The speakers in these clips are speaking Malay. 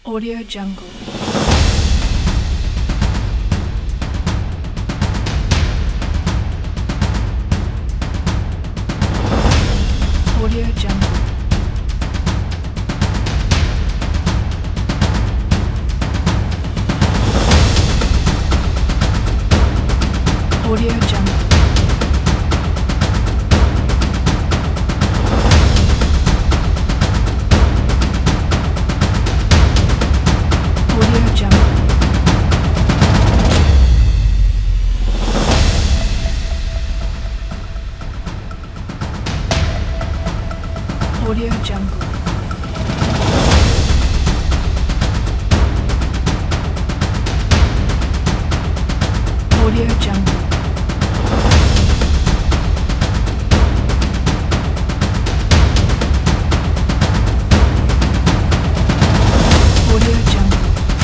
Audio Jungle. Audio Jungle. Audio Jungle. Audio Jungle. Audio Jungle. Audio Jungle. Audio Jungle.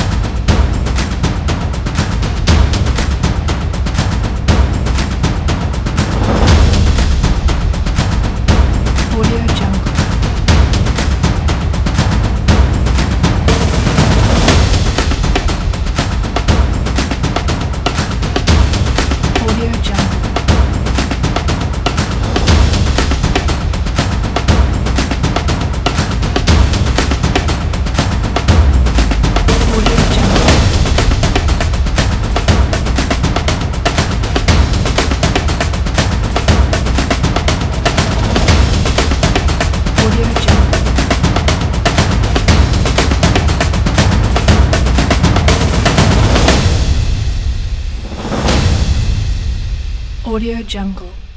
Audio Jungle. Audio Jungle. Audio Jungle. Audio Jungle. Audio Jungle.